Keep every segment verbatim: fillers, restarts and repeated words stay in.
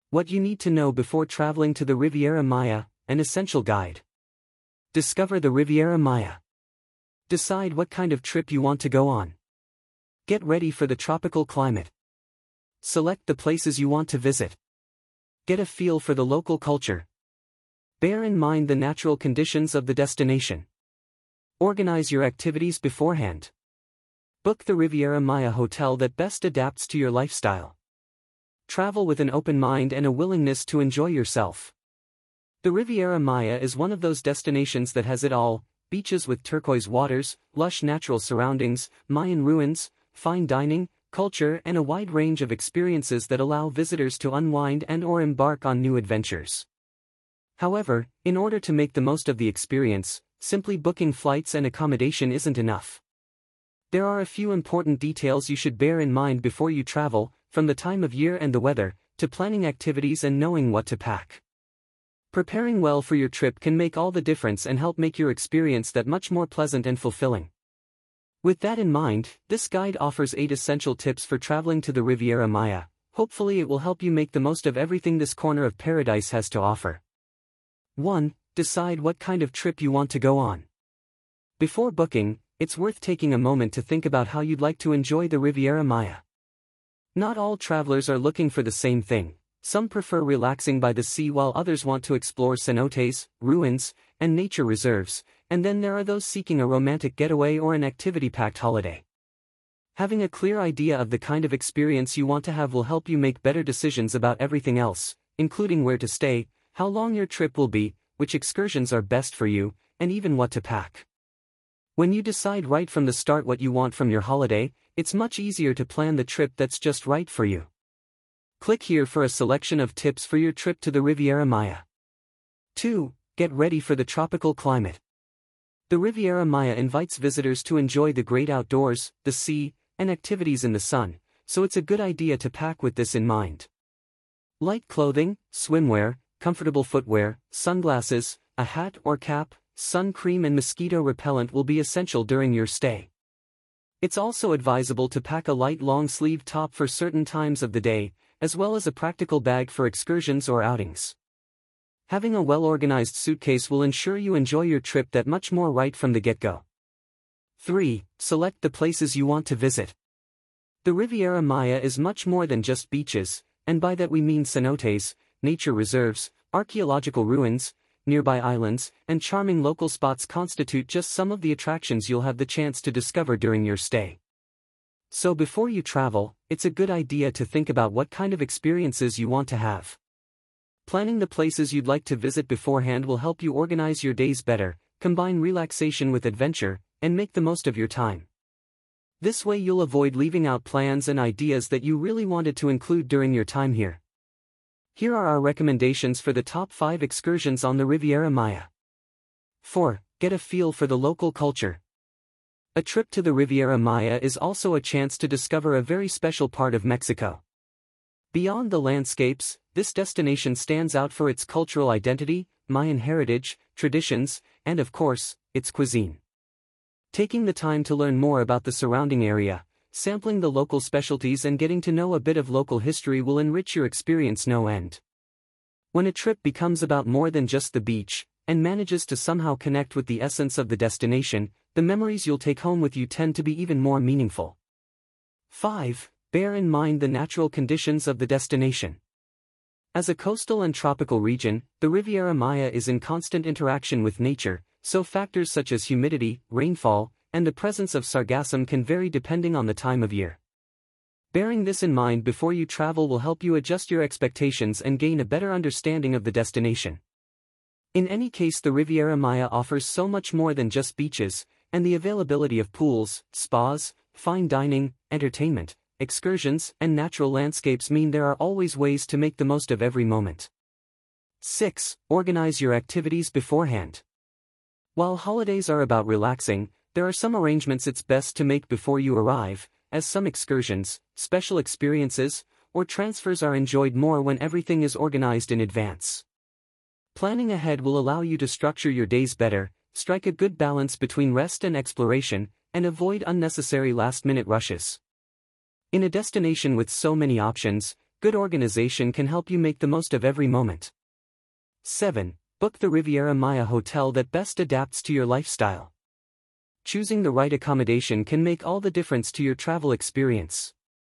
What you need to know before traveling to the Riviera Maya, an essential guide. Discover the Riviera Maya. Decide what kind of trip you want to go on. Get ready for the tropical climate. Select the places you want to visit. Get a feel for the local culture. Bear in mind the natural conditions of the destination. Organize your activities beforehand. Book the Riviera Maya hotel that best adapts to your lifestyle. Travel with an open mind and a willingness to enjoy yourself. The Riviera Maya is one of those destinations that has it all: beaches with turquoise waters, lush natural surroundings, Mayan ruins, fine dining, culture, and a wide range of experiences that allow visitors to unwind and or embark on new adventures. However, in order to make the most of the experience, simply booking flights and accommodation isn't enough. There are a few important details you should bear in mind before you travel, from the time of year and the weather, to planning activities and knowing what to pack. Preparing well for your trip can make all the difference and help make your experience that much more pleasant and fulfilling. With that in mind, this guide offers eight essential tips for traveling to the Riviera Maya. Hopefully it will help you make the most of everything this corner of paradise has to offer. one. Decide what kind of trip you want to go on. Before booking, it's worth taking a moment to think about how you'd like to enjoy the Riviera Maya. Not all travelers are looking for the same thing. Some prefer relaxing by the sea while others want to explore cenotes, ruins, and nature reserves, and then there are those seeking a romantic getaway or an activity-packed holiday. Having a clear idea of the kind of experience you want to have will help you make better decisions about everything else, including where to stay, how long your trip will be, which excursions are best for you, and even what to pack. When you decide right from the start what you want from your holiday, it's much easier to plan the trip that's just right for you. Click here for a selection of tips for your trip to the Riviera Maya. two. Get ready for the tropical climate. The Riviera Maya invites visitors to enjoy the great outdoors, the sea, and activities in the sun, so it's a good idea to pack with this in mind. Light clothing, swimwear, comfortable footwear, sunglasses, a hat or cap, sun cream and mosquito repellent will be essential during your stay. It's also advisable to pack a light long-sleeve top for certain times of the day, as well as a practical bag for excursions or outings. Having a well-organized suitcase will ensure you enjoy your trip that much more right from the get-go. three. Select the places you want to visit. The Riviera Maya is much more than just beaches, and by that we mean cenotes, nature reserves, archaeological ruins, nearby islands, and charming local spots constitute just some of the attractions you'll have the chance to discover during your stay. So before you travel, it's a good idea to think about what kind of experiences you want to have. Planning the places you'd like to visit beforehand will help you organize your days better, combine relaxation with adventure, and make the most of your time. This way you'll avoid leaving out plans and ideas that you really wanted to include during your time here. Here are our recommendations for the top five excursions on the Riviera Maya. four. Get a feel for the local culture. A trip to the Riviera Maya is also a chance to discover a very special part of Mexico. Beyond the landscapes, this destination stands out for its cultural identity, Mayan heritage, traditions, and of course, its cuisine. Taking the time to learn more about the surrounding area, sampling the local specialties and getting to know a bit of local history will enrich your experience no end. When a trip becomes about more than just the beach, and manages to somehow connect with the essence of the destination, the memories you'll take home with you tend to be even more meaningful. five. Bear in mind the natural conditions of the destination. As a coastal and tropical region, the Riviera Maya is in constant interaction with nature, so factors such as humidity, rainfall, and the presence of sargassum can vary depending on the time of year. Bearing this in mind before you travel will help you adjust your expectations and gain a better understanding of the destination. In any case, the Riviera Maya offers so much more than just beaches, and the availability of pools, spas, fine dining, entertainment, excursions, and natural landscapes mean there are always ways to make the most of every moment. six. Organize your activities beforehand. While holidays are about relaxing, there are some arrangements it's best to make before you arrive, as some excursions, special experiences, or transfers are enjoyed more when everything is organized in advance. Planning ahead will allow you to structure your days better, strike a good balance between rest and exploration, and avoid unnecessary last-minute rushes. In a destination with so many options, Good organization can help you make the most of every moment. seven. Book the Riviera Maya hotel that best adapts to your lifestyle. Choosing the right accommodation can make all the difference to your travel experience.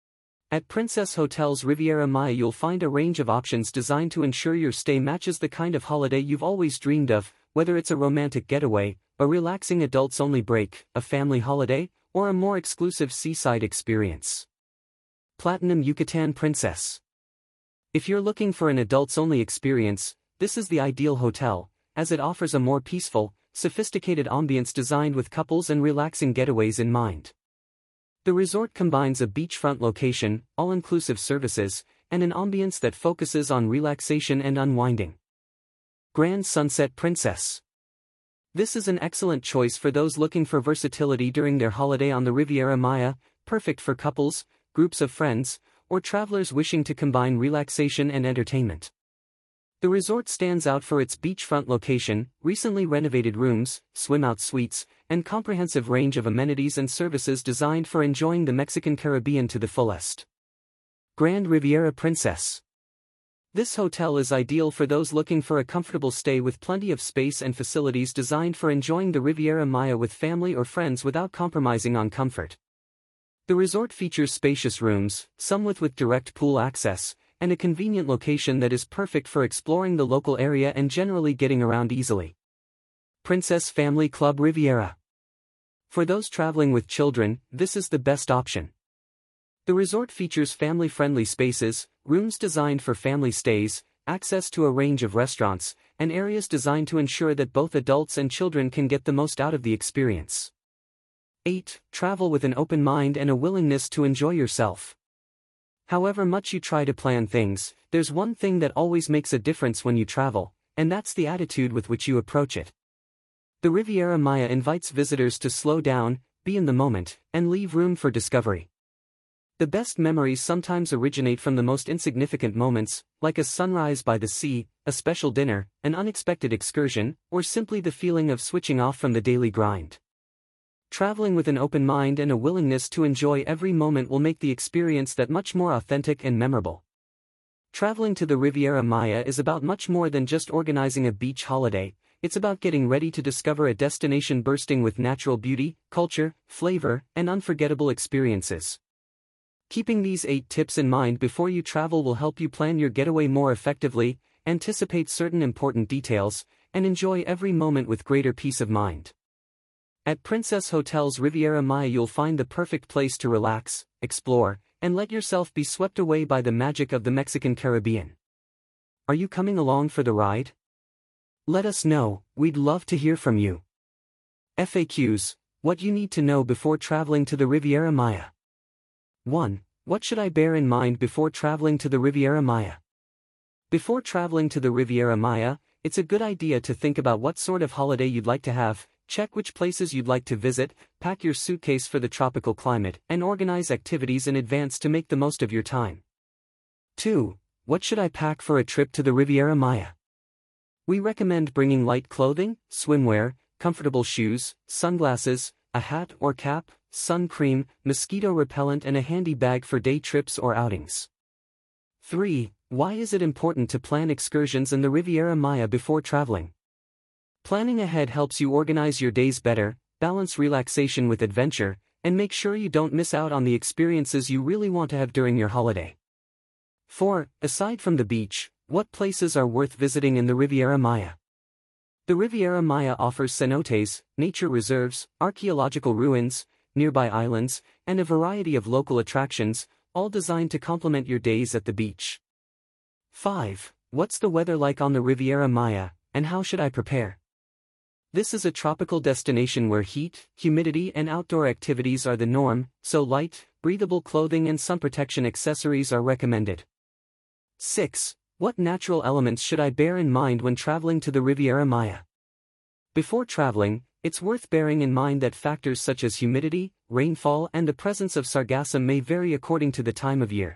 At Princess Hotels Riviera Maya you'll find a range of options designed to ensure your stay matches the kind of holiday you've always dreamed of, whether it's a romantic getaway, a relaxing adults-only break, a family holiday, or a more exclusive seaside experience. Platinum Yucatan Princess. If you're looking for an adults-only experience, this is the ideal hotel, as it offers a more peaceful, sophisticated ambience designed with couples and relaxing getaways in mind. The resort combines a beachfront location, all-inclusive services, and an ambience that focuses on relaxation and unwinding. Grand Sunset Princess. This is an excellent choice for those looking for versatility during their holiday on the Riviera Maya, perfect for couples, groups of friends, or travelers wishing to combine relaxation and entertainment. The resort stands out for its beachfront location, recently renovated rooms, swim-out suites, and comprehensive range of amenities and services designed for enjoying the Mexican Caribbean to the fullest. Grand Riviera Princess. This hotel is ideal for those looking for a comfortable stay with plenty of space and facilities designed for enjoying the Riviera Maya with family or friends without compromising on comfort. The resort features spacious rooms, some with with direct pool access, and a convenient location that is perfect for exploring the local area and generally getting around easily. Princess Family Club Riviera. For those traveling with children, this is the best option. The resort features family-friendly spaces, rooms designed for family stays, access to a range of restaurants, and areas designed to ensure that both adults and children can get the most out of the experience. eight. Travel with an open mind and a willingness to enjoy yourself. However much you try to plan things, there's one thing that always makes a difference when you travel, and that's the attitude with which you approach it. The Riviera Maya invites visitors to slow down, be in the moment, and leave room for discovery. The best memories sometimes originate from the most insignificant moments, like a sunrise by the sea, a special dinner, an unexpected excursion, or simply the feeling of switching off from the daily grind. Traveling with an open mind and a willingness to enjoy every moment will make the experience that much more authentic and memorable. Traveling to the Riviera Maya is about much more than just organizing a beach holiday, it's about getting ready to discover a destination bursting with natural beauty, culture, flavor, and unforgettable experiences. Keeping these eight tips in mind before you travel will help you plan your getaway more effectively, anticipate certain important details, and enjoy every moment with greater peace of mind. At Princess Hotels Riviera Maya you'll find the perfect place to relax, explore, and let yourself be swept away by the magic of the Mexican Caribbean. Are you coming along for the ride? Let us know, we'd love to hear from you. F A Qs, what you need to know before traveling to the Riviera Maya. one. What should I bear in mind before traveling to the Riviera Maya? Before traveling to the Riviera Maya, it's a good idea to think about what sort of holiday you'd like to have. Check which places you'd like to visit, pack your suitcase for the tropical climate, and organize activities in advance to make the most of your time. two. What should I pack for a trip to the Riviera Maya? We recommend bringing light clothing, swimwear, comfortable shoes, sunglasses, a hat or cap, sun cream, mosquito repellent and a handy bag for day trips or outings. three. Why is it important to plan excursions in the Riviera Maya before traveling? Planning ahead helps you organize your days better, balance relaxation with adventure, and make sure you don't miss out on the experiences you really want to have during your holiday. four. Aside from the beach, what places are worth visiting in the Riviera Maya? The Riviera Maya offers cenotes, nature reserves, archaeological ruins, nearby islands, and a variety of local attractions, all designed to complement your days at the beach. five. What's the weather like on the Riviera Maya, and how should I prepare? This is a tropical destination where heat, humidity and outdoor activities are the norm, so light, breathable clothing and sun protection accessories are recommended. six. What natural elements should I bear in mind when traveling to the Riviera Maya? Before traveling, it's worth bearing in mind that factors such as humidity, rainfall and the presence of sargassum may vary according to the time of year.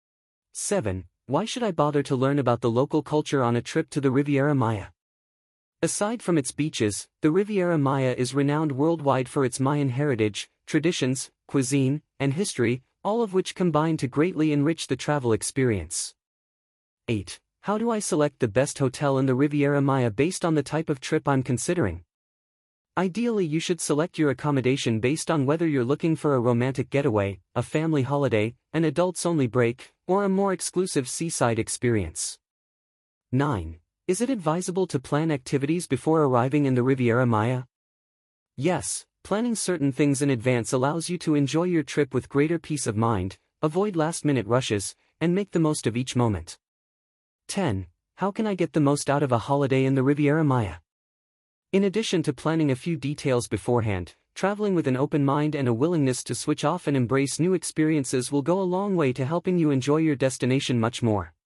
seven. Why should I bother to learn about the local culture on a trip to the Riviera Maya? Aside from its beaches, the Riviera Maya is renowned worldwide for its Mayan heritage, traditions, cuisine, and history, all of which combine to greatly enrich the travel experience. eight. How do I select the best hotel in the Riviera Maya based on the type of trip I'm considering? Ideally, you should select your accommodation based on whether you're looking for a romantic getaway, a family holiday, an adults-only break, or a more exclusive seaside experience. nine. Is it advisable to plan activities before arriving in the Riviera Maya? Yes, planning certain things in advance allows you to enjoy your trip with greater peace of mind, avoid last-minute rushes, and make the most of each moment. ten. How can I get the most out of a holiday in the Riviera Maya? In addition to planning a few details beforehand, traveling with an open mind and a willingness to switch off and embrace new experiences will go a long way to helping you enjoy your destination much more.